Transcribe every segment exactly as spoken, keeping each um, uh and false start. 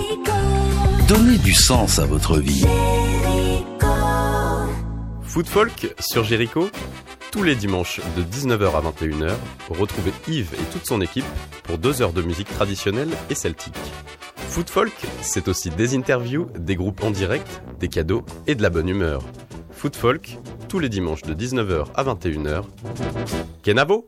Donnez du sens à votre vie. Food Folk sur Jericho, tous les dimanches de dix-neuf heures à vingt et une heures, retrouvez Yves et toute son équipe pour deux heures de musique traditionnelle et celtique. Food Folk, c'est aussi des interviews, des groupes en direct, des cadeaux et de la bonne humeur. Food Folk, tous les dimanches de dix-neuf heures à vingt et une heures. Kenavo!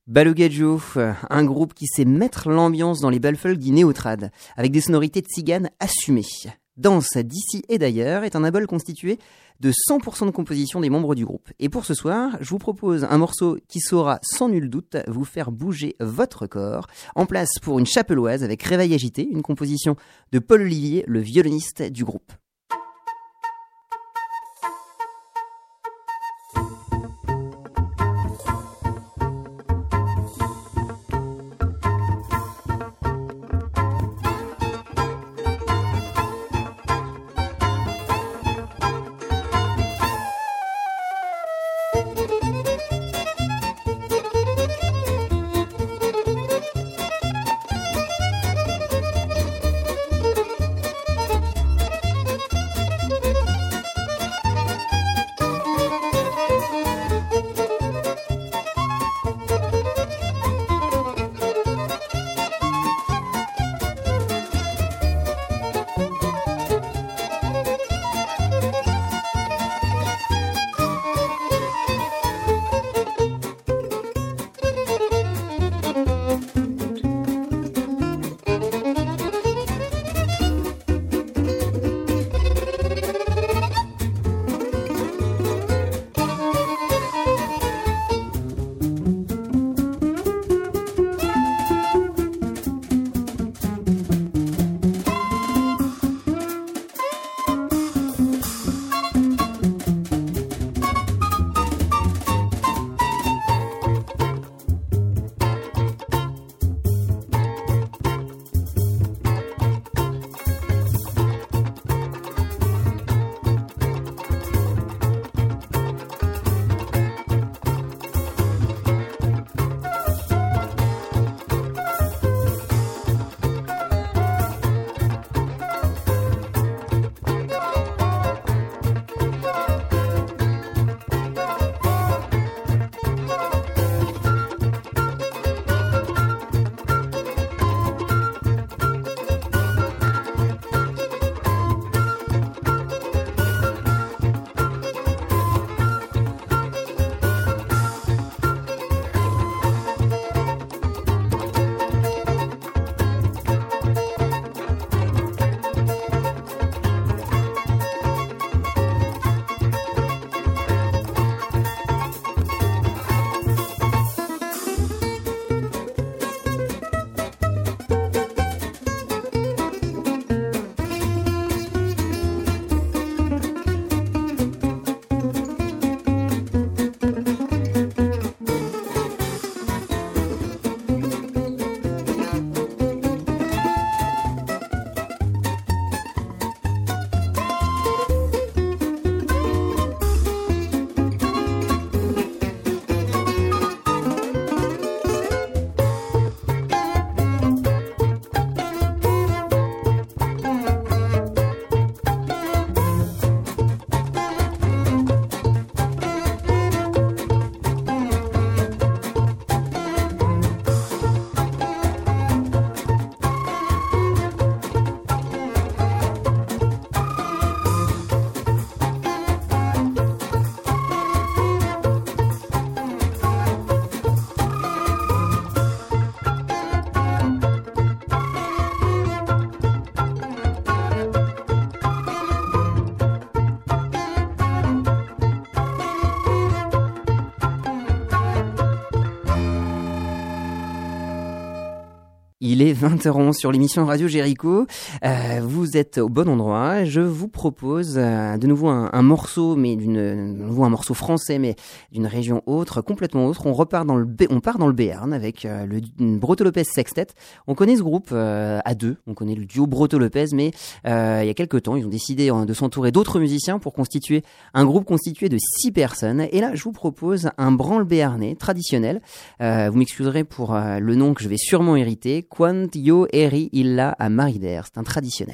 Balugajo, un groupe qui sait mettre l'ambiance dans les balfolk du néo-trad, avec des sonorités tziganes assumées. Danse d'ici et d'ailleurs est un album constitué de cent pour cent de composition des membres du groupe. Et pour ce soir, je vous propose un morceau qui saura sans nul doute vous faire bouger votre corps. En place pour une chapelloise avec Réveil agité, une composition de Paul Olivier, le violoniste du groupe. Il est vingt heures onze sur l'émission Radio Jéricho. Euh, vous êtes au bon endroit. Je vous propose euh, de nouveau un, un morceau, mais d'une, de nouveau un morceau français, mais d'une région autre, complètement autre. On repart dans le, B, on part dans le Béarn avec euh, le Breto-Lopez Sextet. On connaît ce groupe euh, à deux. On connaît le duo Breto-Lopez, mais euh, il y a quelques temps, ils ont décidé hein, de s'entourer d'autres musiciens pour constituer un groupe constitué de six personnes. Et là, je vous propose un branle béarnais traditionnel. Euh, vous m'excuserez pour euh, le nom que je vais sûrement hériter. Quant yo eri illa a marider, c'est un traditionnel.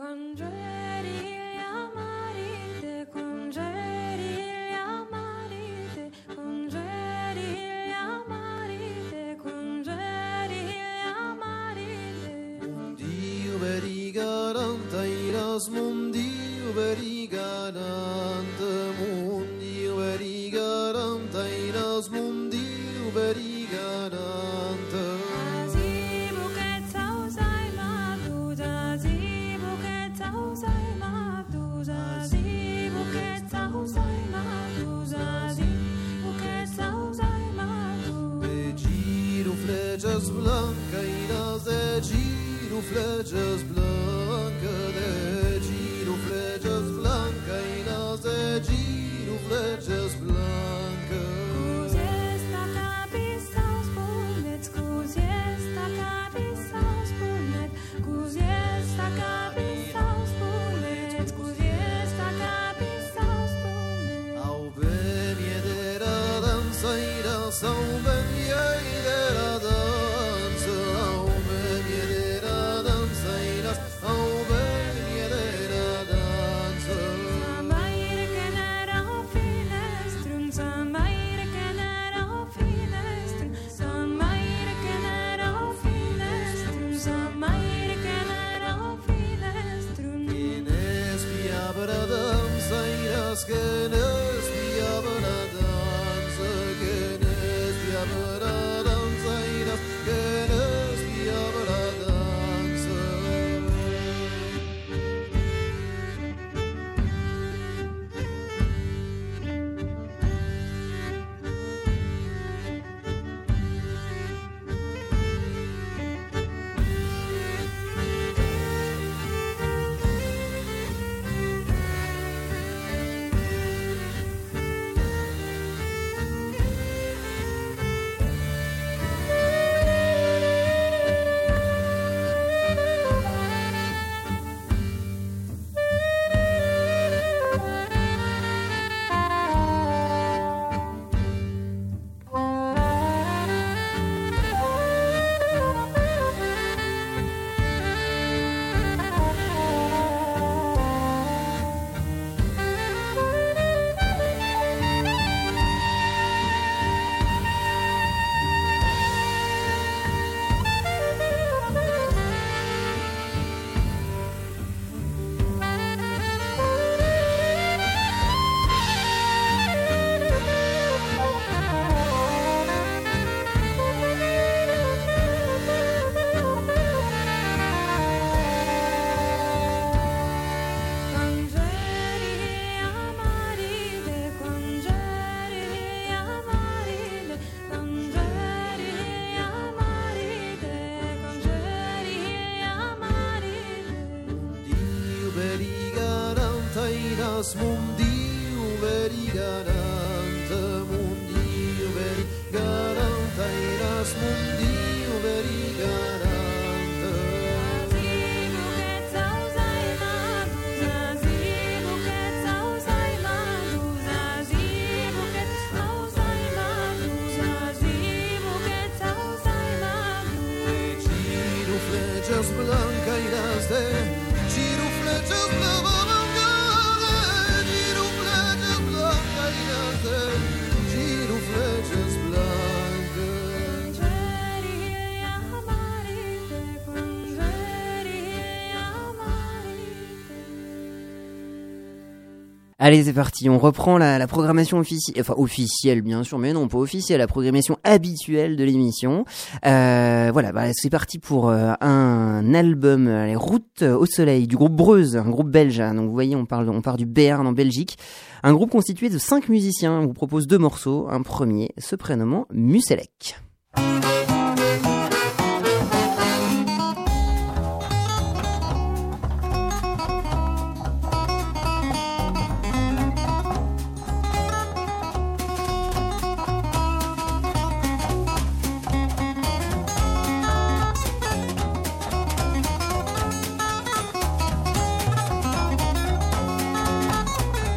Allez, c'est parti, on reprend la, la programmation officielle, enfin officielle bien sûr, mais non, pas officielle, la programmation habituelle de l'émission. Euh, voilà, bah, c'est parti pour euh, un album, euh, Les Routes au Soleil, du groupe Breuse, un groupe belge. Donc vous voyez, on parle, on part du Béarn en Belgique. Un groupe constitué de cinq musiciens. On vous propose deux morceaux. Un premier se prénommant Muselec.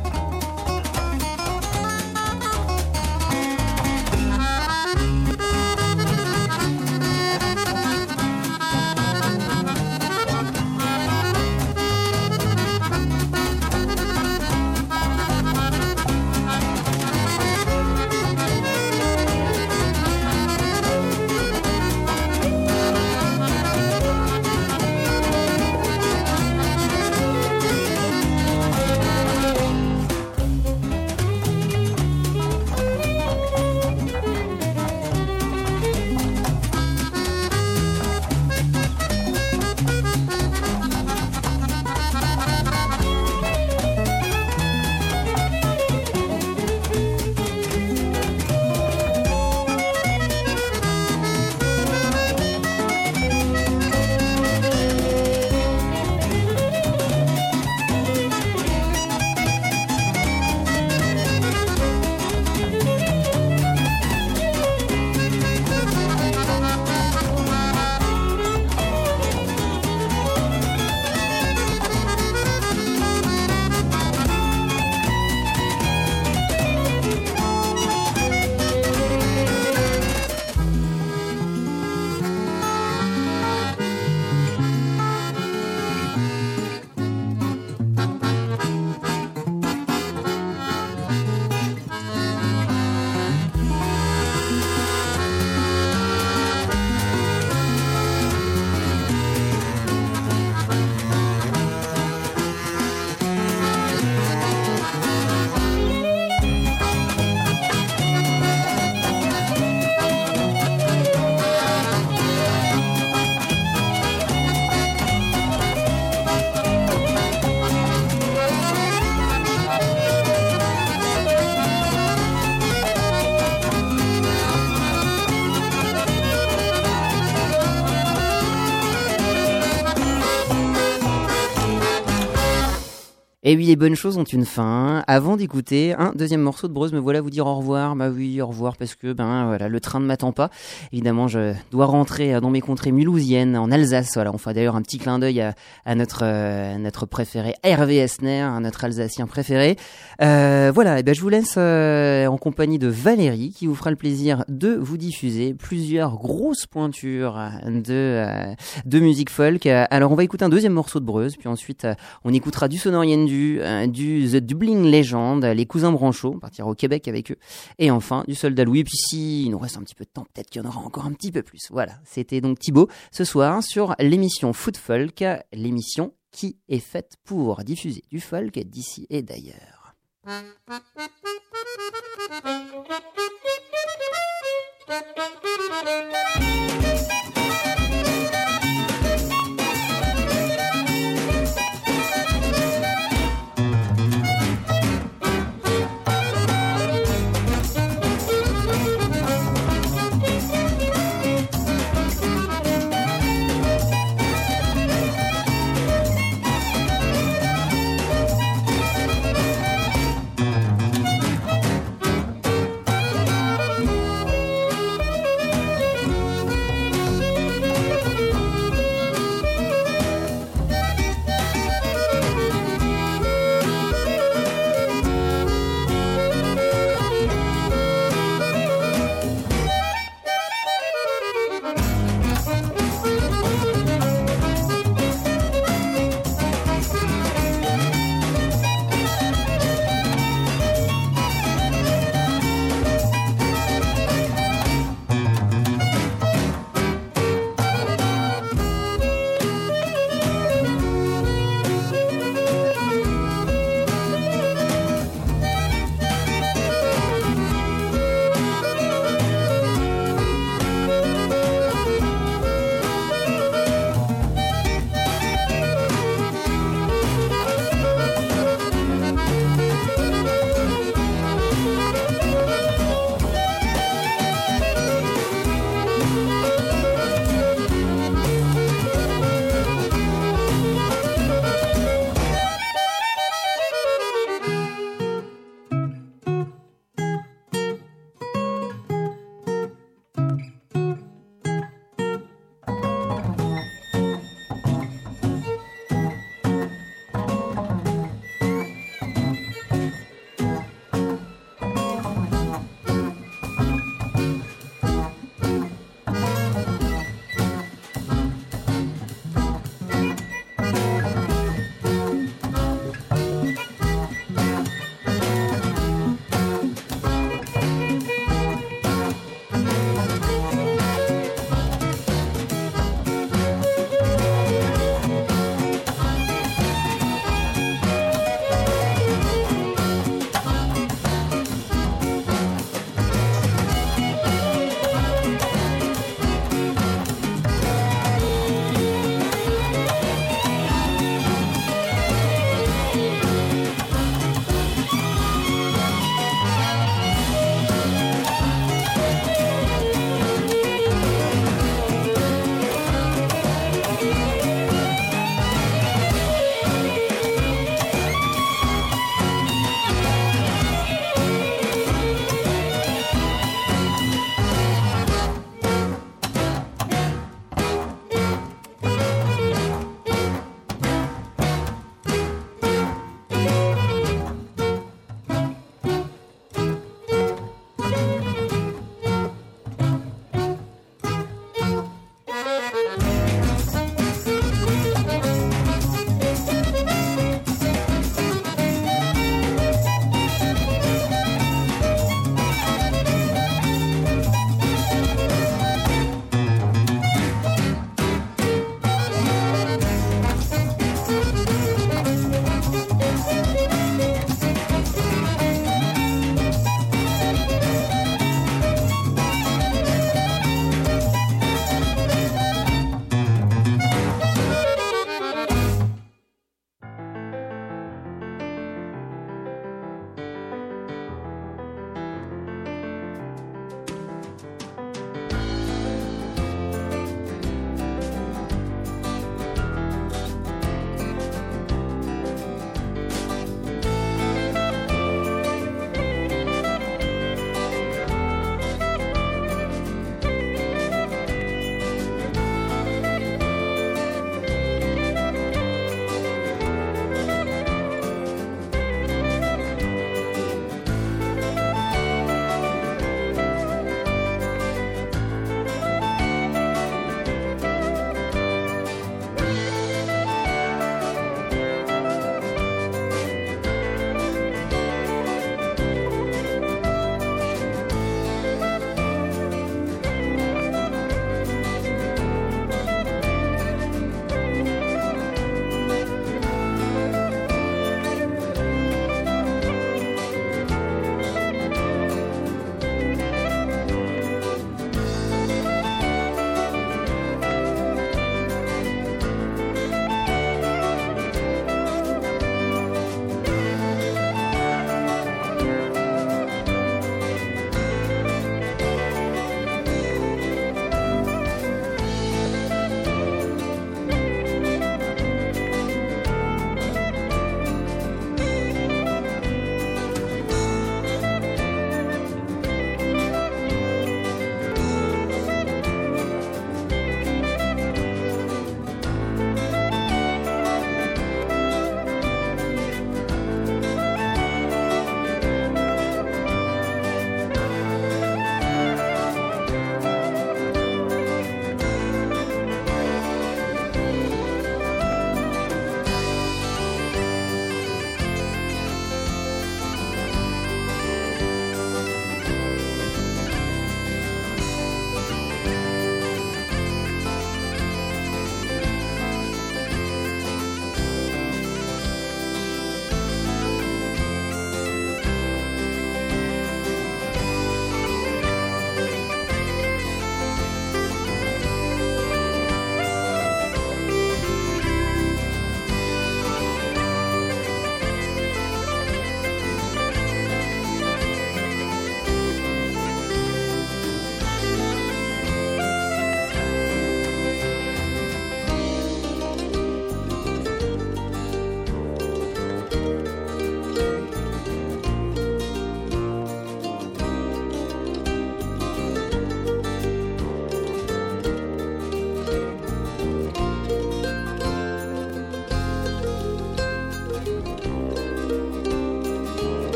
Thank Et oui, les bonnes choses ont une fin. Avant d'écouter un deuxième morceau de Breuse, me voilà vous dire au revoir. Bah oui, au revoir parce que ben voilà, le train ne m'attend pas. Évidemment, je dois rentrer dans mes contrées mulhousiennes, en Alsace. Voilà, on fait d'ailleurs un petit clin d'œil à, à notre euh, notre préféré Hervé Esner, notre Alsacien préféré. Euh, voilà, et ben je vous laisse euh, en compagnie de Valérie qui vous fera le plaisir de vous diffuser plusieurs grosses pointures de euh, de musique folk. Alors on va écouter un deuxième morceau de Breuse, puis ensuite euh, on écoutera du Sonor Yendu, euh, du The Dublin Legend, les Cousins Branchot, on partira au Québec avec eux, et enfin du Soldat Louis. Et puis si il nous reste un petit peu de temps, peut-être qu'il y en aura encore un petit peu plus. Voilà, c'était donc Thibaut ce soir sur l'émission Foot Folk, l'émission qui est faite pour diffuser du folk d'ici et d'ailleurs.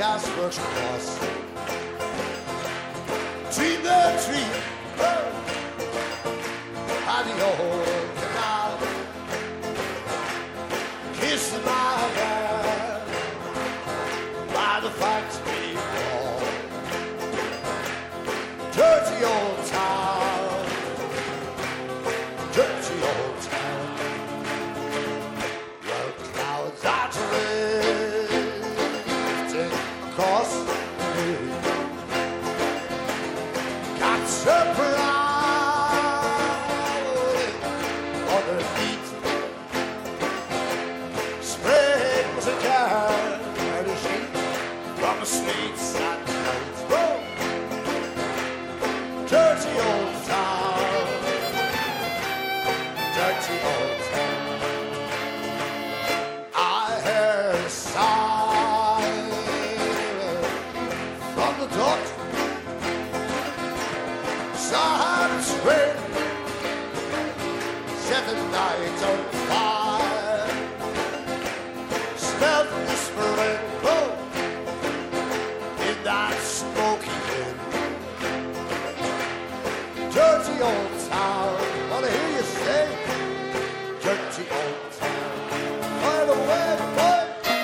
Gasworks Cross. Between the tree oh, and the old canal, kiss my hand by the factory wall. Dirty old town, dirty old town, where clouds are drifting across the blue. Cats are prowling on their feet. Springs are garnishing from the streets at night. Oh, dirty old town, dirty old town. I hear a sigh from the doctor. Silence rain, seven nights on fire. Smell the spring oh, in that smoky wind. Dirty old town, wanna hear you say, dirty old town. By the way, boy.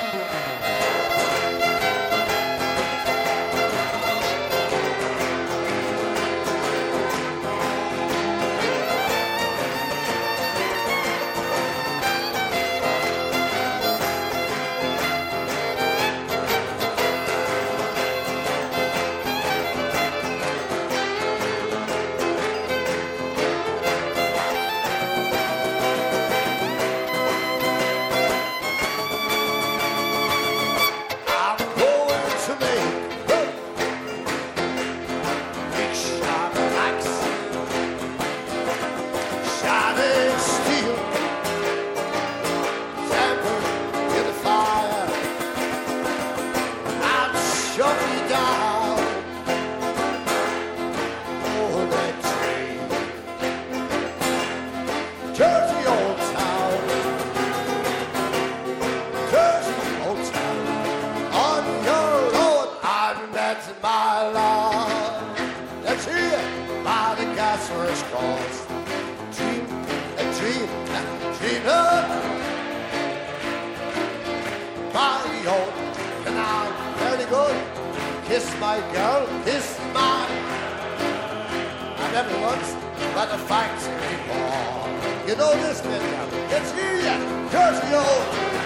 Kiss my girl, kiss mine. I never once got a factory ball. You know this, man? It's here yet, dirty old.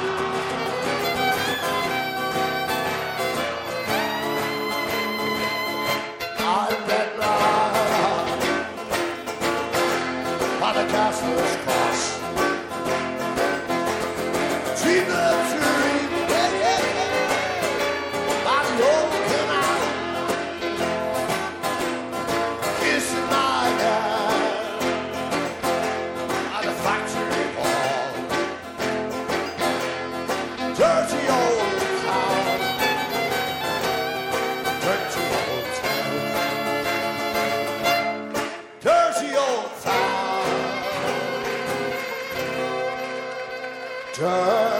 I met love by the Castle's Cross. Dream the dream, yeah, yeah, yeah. By the old canal, kissing my hand at the factory wall. Dirty old town, dirty old town, dirty old town, dirty old town.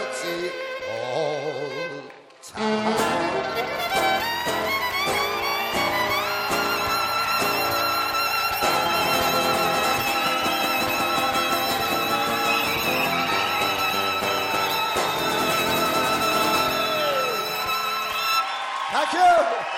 Thank you.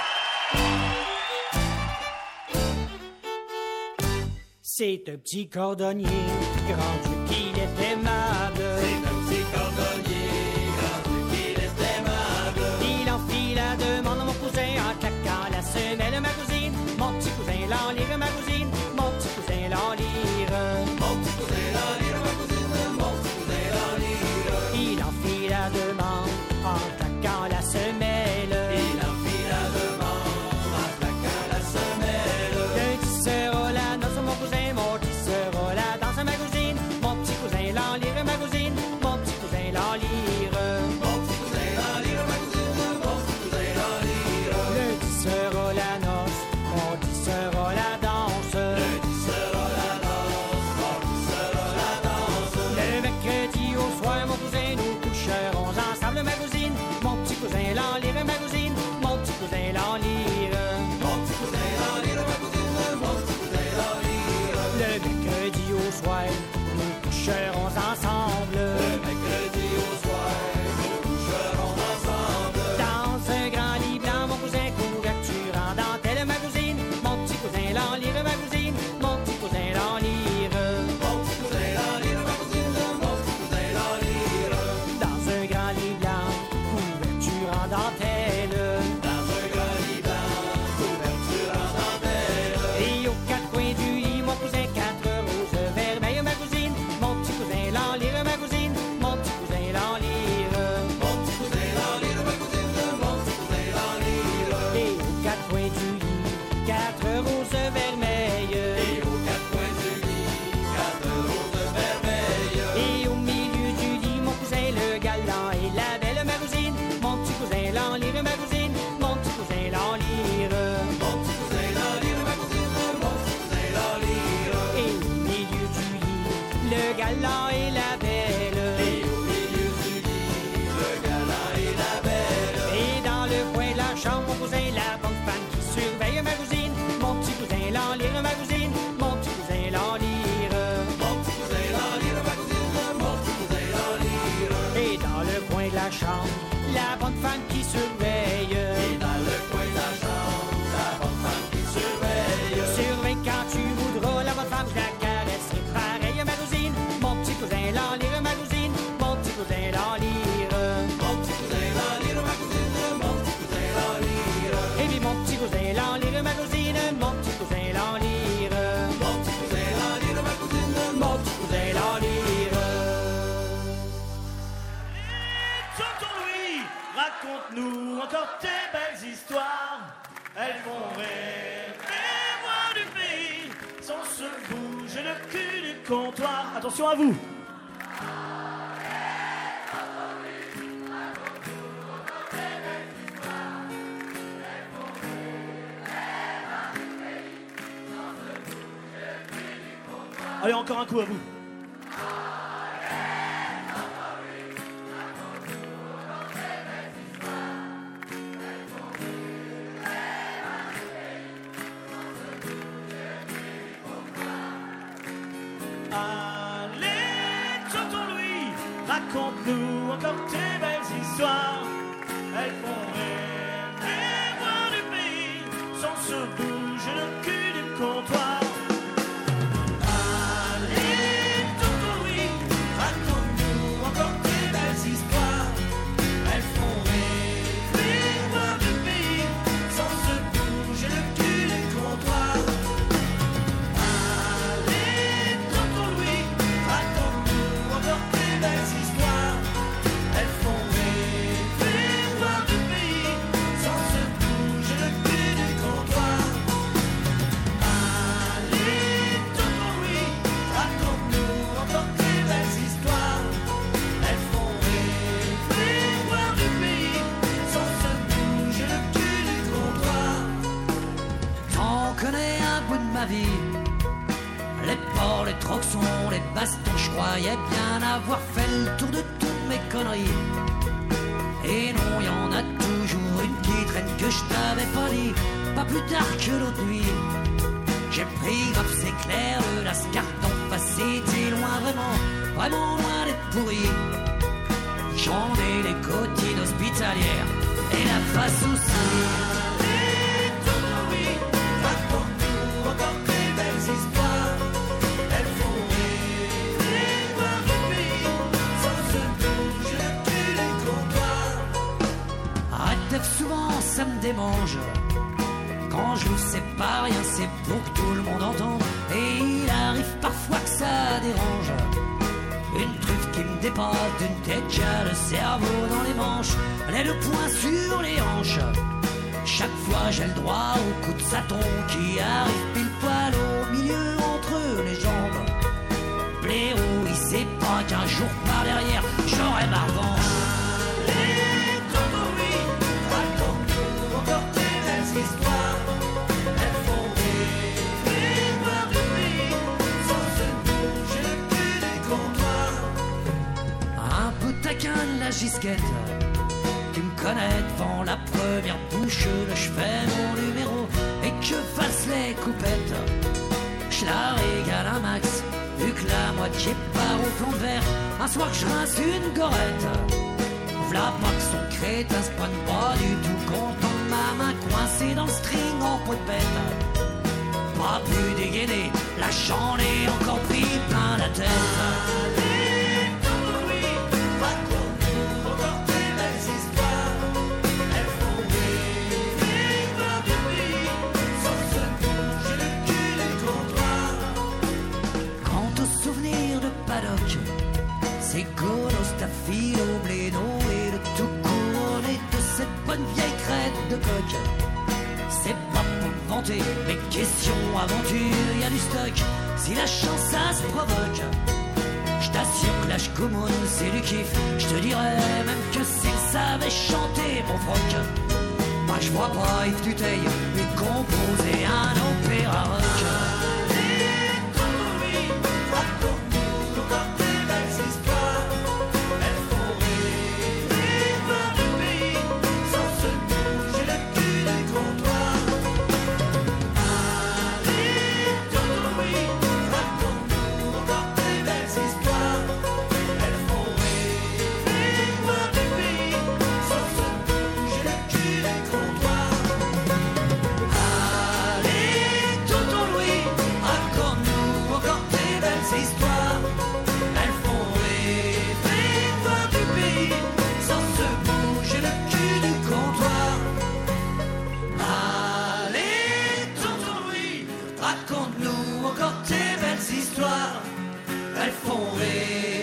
C'est un petit cordonnier, rendu qu'il est aimable. C'est un petit cordonnier, rendu qu'il est aimable. Il en fit la demande à mon cousin en claquant la semelle, ma cousine. Mon petit cousin l'en lire, ma cousine. Mon petit cousin l'en lire. Mon petit cousin l'en lire, ma cousine. Mon petit cousin l'en lire. Il en fit la demande en claquant la semelle. Il en fit la demande en claquant la semelle. Le tisseur la danse, mon cousin. Mon tisseur la danse, ma cousine. Mon petit cousin l'en lire, ma cousine. Mon petit cousin l'en lire. Mon petit cousin l'en lire, ma cousine. Mon petit cousin l'en lire. Le tisseur la noce, mon tisseur la danse. Le tisseur la danse, mon encore tes belles histoires. Elles font rêver moi du pays, sans se bouger le cul du comptoir. Attention à vous. Allez, encore un coup à vous. Allez, tonton Louis, raconte-nous encore tes belles histoires. Elles font rêver voir du pays, sans se bouger le cul du comptoir. Les ports, les troxons, les bastons, je croyais bien avoir fait le tour de toutes mes conneries. Et non, y en a toujours une qui traîne que je t'avais pas dit, pas plus tard que l'autre nuit. J'ai pris comme c'est clair de la carte en face, c'était loin vraiment, vraiment loin d'être pourri. J'en ai les cotines hospitalières et la face aussi. Souvent ça me démange. Quand je vous sais pas rien, c'est pour que tout le monde entende. Et il arrive parfois que ça dérange. Une truffe qui me dépasse d'une tête, j'ai le cerveau dans les manches, les deux poings sur les hanches. Chaque fois j'ai le droit au coup de saton qui arrive pile poil au milieu entre les jambes. Blaireau, il sait pas qu'un jour par derrière j'aurai ma revanche. Histoires, elles font rêver voir du pays, sans se bouger le cul du comptoir. Un peu taquin de la gisquette, tu me connais devant la première bouche, je fais mon numéro et que je fasse les coupettes. Je la régale un max, vu que la moitié part au plomb de verre, un soir que je rince une gorette. V'là pas que son crétin se prenne pas du tout content de ma main coincée dans le string en peau de bête. Pas pu dégainer, là j'en ai encore pris plein la tête. Allez, tonton Louis, raconte-nous encore tes belles histoires. Elles font rêver voir du pays, sans se bouger le cul du comptoir. Quant aux souvenirs de paddock, c'est Gono, Staphilo, Bléno et le tout couronné de cette bonne vieille crête de coq. C'est pas pour me vanter, mais question aventure, y a du stock, si la chance ça se provoque. Je t'assure que l'âge commune c'est du kiff, je te dirais même que s'il savait chanter mon froc. Moi je vois pas Yves Duteil lui composer un opéra rock.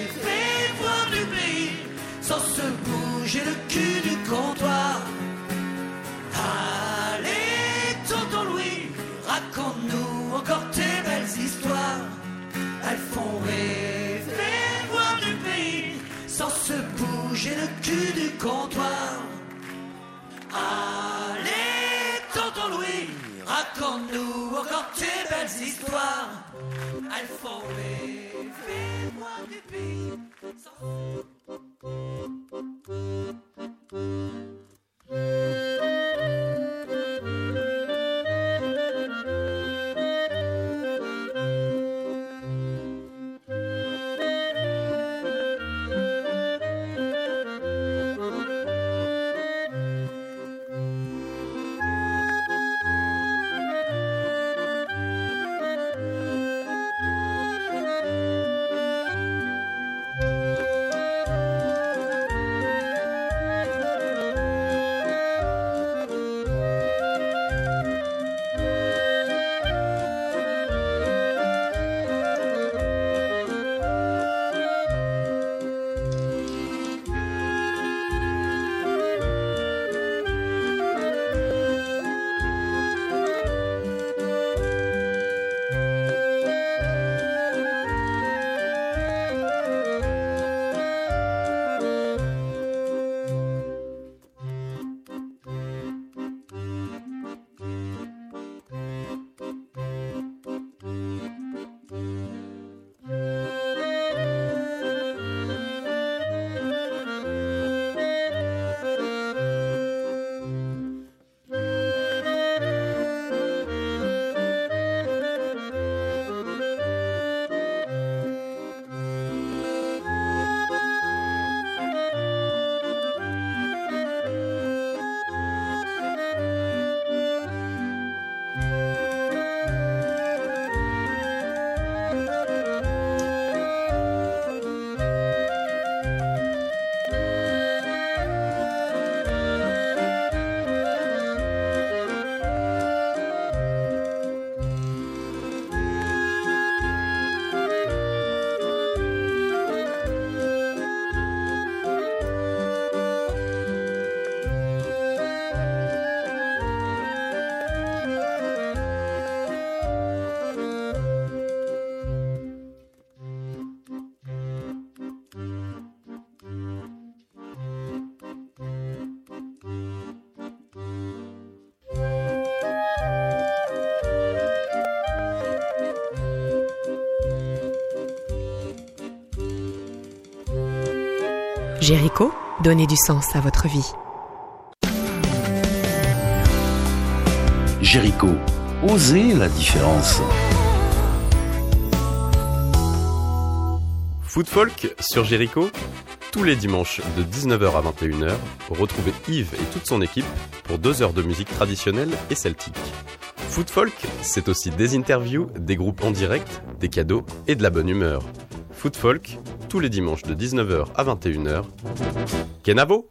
Sans se bouger le cul du comptoir. raconte-nous encore tes belles histoires. Elles font rêver, voir du pays, sans se bouger le cul du comptoir. Allez, tonton Louis, raconte-nous encore tes belles histoires. Elles font rêver, voir du pays, sans... Jéricho, donnez du sens à votre vie. Jéricho, osez la différence. Food Folk sur Jéricho, tous les dimanches de dix-neuf heures à vingt et une heures, retrouvez Yves et toute son équipe pour deux heures de musique traditionnelle et celtique. Food Folk, c'est aussi des interviews, des groupes en direct, des cadeaux et de la bonne humeur. Food Folk, tous les dimanches de dix-neuf heures à vingt et une heures. Kenavo!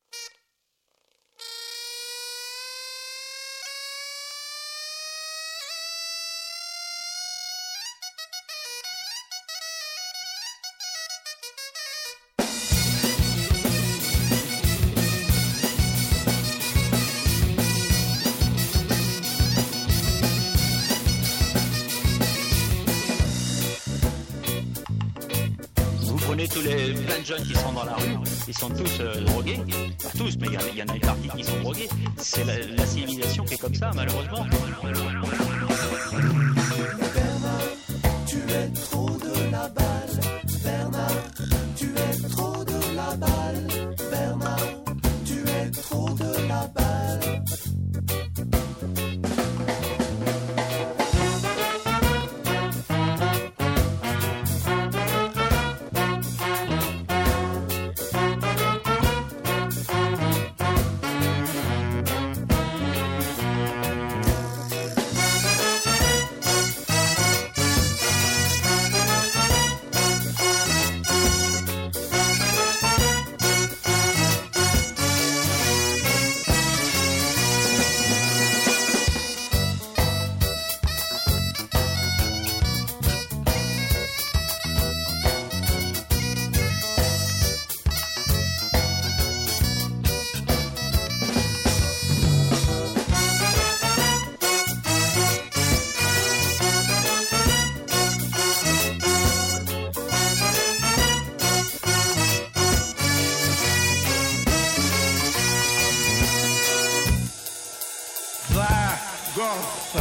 Tous les plein de jeunes qui sont dans la rue, ils sont tous euh, drogués, pas tous, mais il y, y en a une partie qui sont drogués. C'est la, la civilisation qui est comme ça, malheureusement. Bernard, tu es trop de la balle. Bernard, tu es trop de la balle. Bernard, tu es trop de la balle.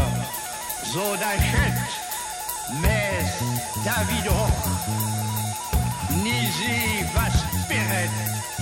so da Schett, mes Davido, nisi was Spirit.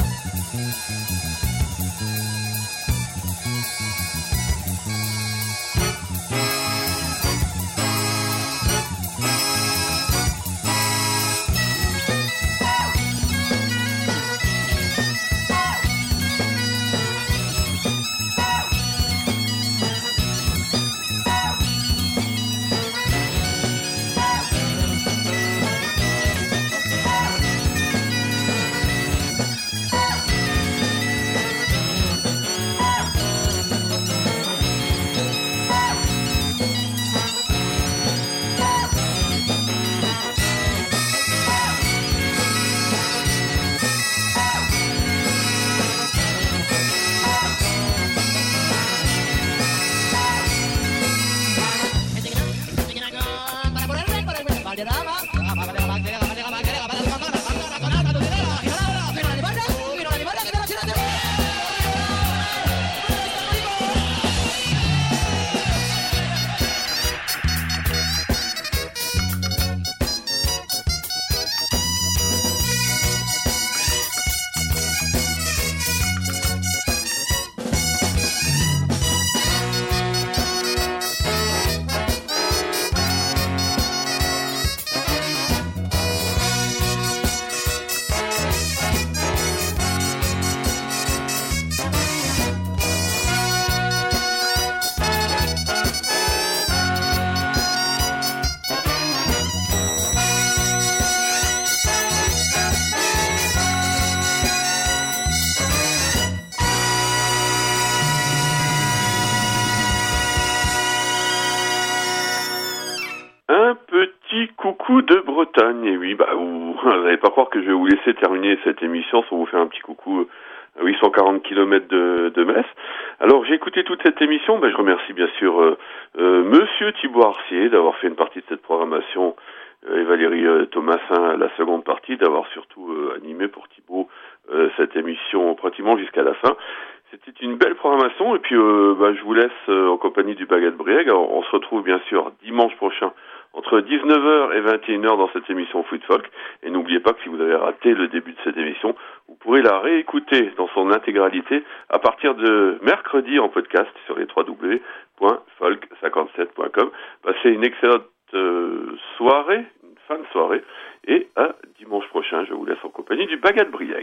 Coucou de Bretagne, et oui, bah, vous n'allez pas croire que je vais vous laisser terminer cette émission sans vous faire un petit coucou à huit cent quarante kilomètres de, de Metz. Alors, j'ai écouté toute cette émission, bah, je remercie bien sûr euh, euh, Monsieur Thibaut Arcier d'avoir fait une partie de cette programmation, euh, et Valérie euh, Thomasin la seconde partie, d'avoir surtout euh, animé pour Thibaut euh, cette émission pratiquement jusqu'à la fin. C'était une belle programmation, et puis euh, bah, je vous laisse euh, en compagnie du Baguette Brieg. Alors, on se retrouve bien sûr dimanche prochain entre dix-neuf heures et vingt et une heures dans cette émission Food Folk. Et n'oubliez pas que si vous avez raté le début de cette émission, vous pourrez la réécouter dans son intégralité à partir de mercredi en podcast sur les w w w point folk cinquante-sept point com. Passez une excellente euh, soirée, une fin de soirée, et à dimanche prochain. Je vous laisse en compagnie du Baguette Brieg.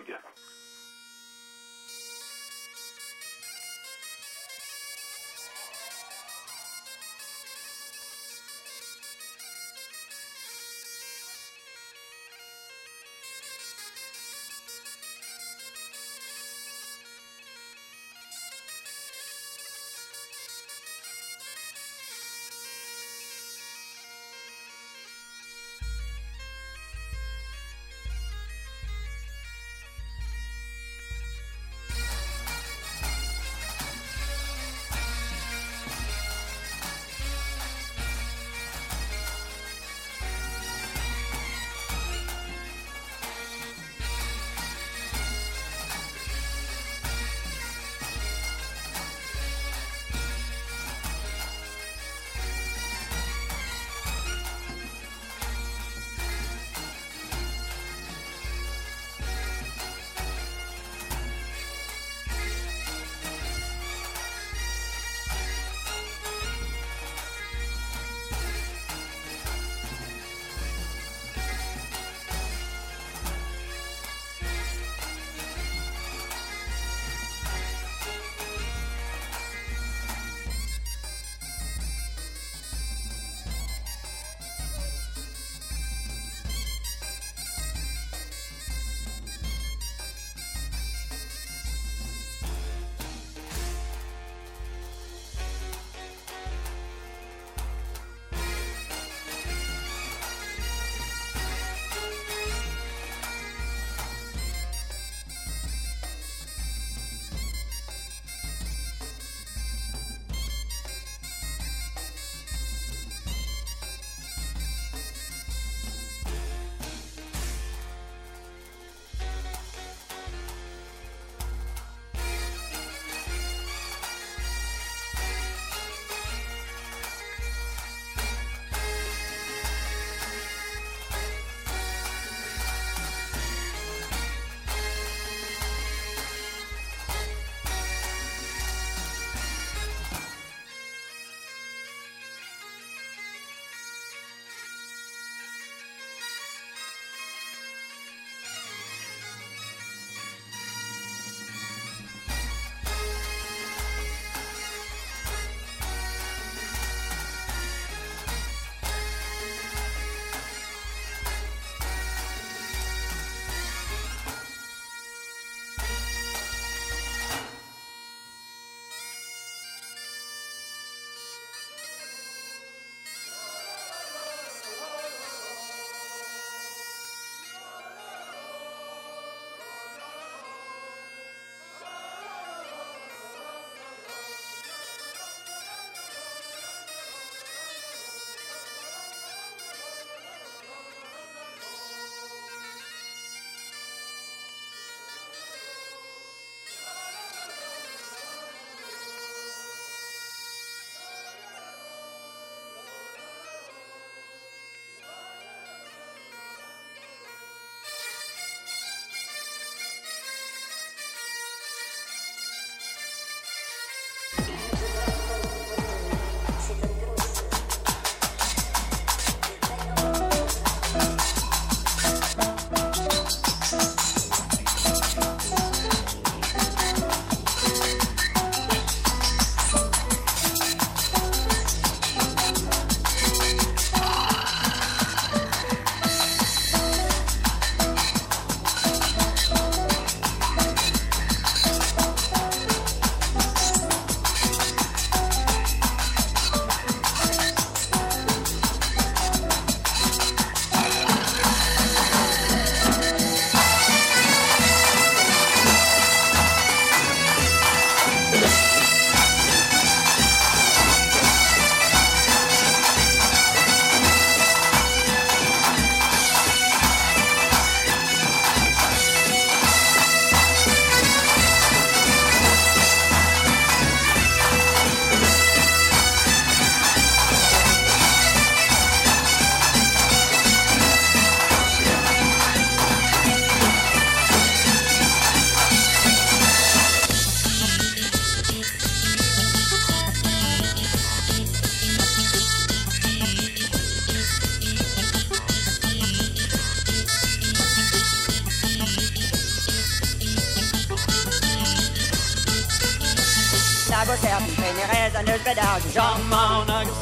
raisineux pédale du jamon,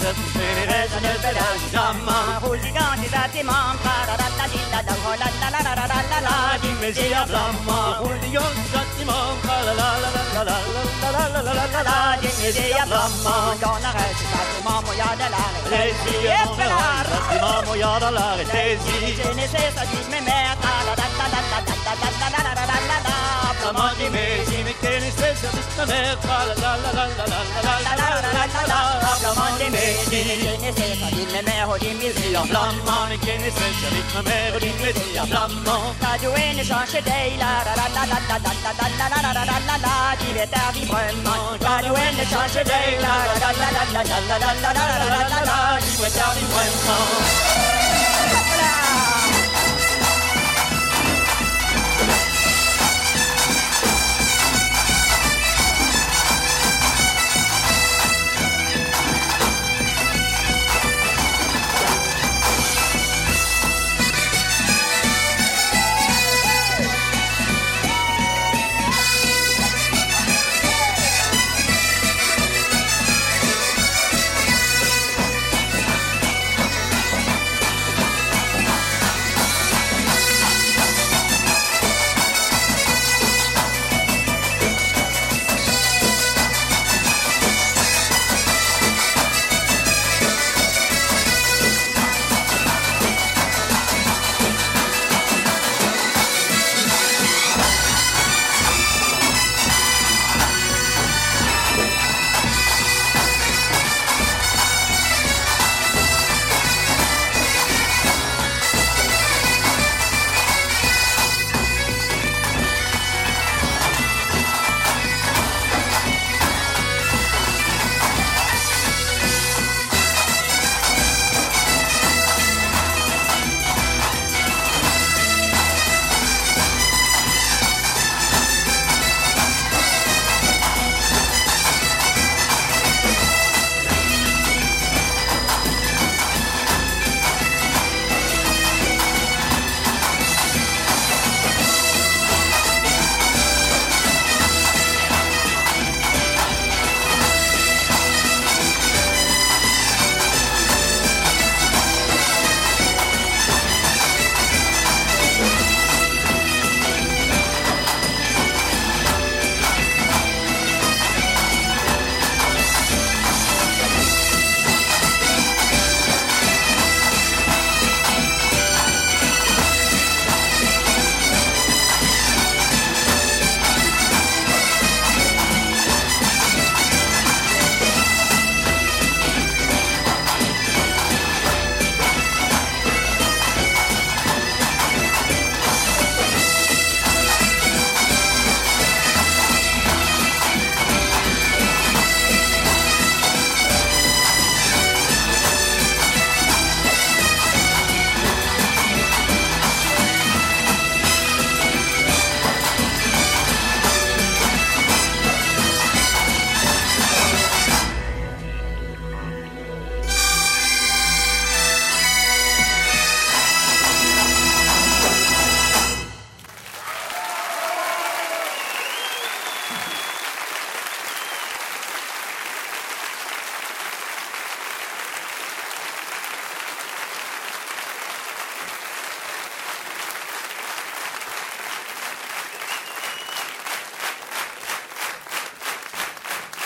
les raisineux pédale du jamon, rouge gigant des bâtiments, la la la la la la la la la la la la, du messia flamand, rouge gigant des bâtiments, la la la la la la la la la la la la, du messia flamand, dans la reste du bâtiment mouillard de l'arrêt, et pelard, bâtiment mouillard de l'arrêt, j'ai nécessaire de mes mères, la la la la la la la la la la la la, flamand du messia, mais quel nécessaire de mes mères, la la la la la la la la la la la la, flamand du messia, quel nécessaire de mes mères, au dimisier, flamand, quel nécessaire de mes mères, au dimisier, flamand, t'as joué ne change d'œil, la la la la la la la la la la la la la la, tu es tardi vraiment, t'as joué ne change d'œil, la la la la la la la la la la la la la, tu es tardi vraiment.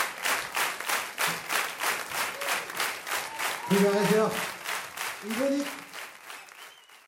Une bonne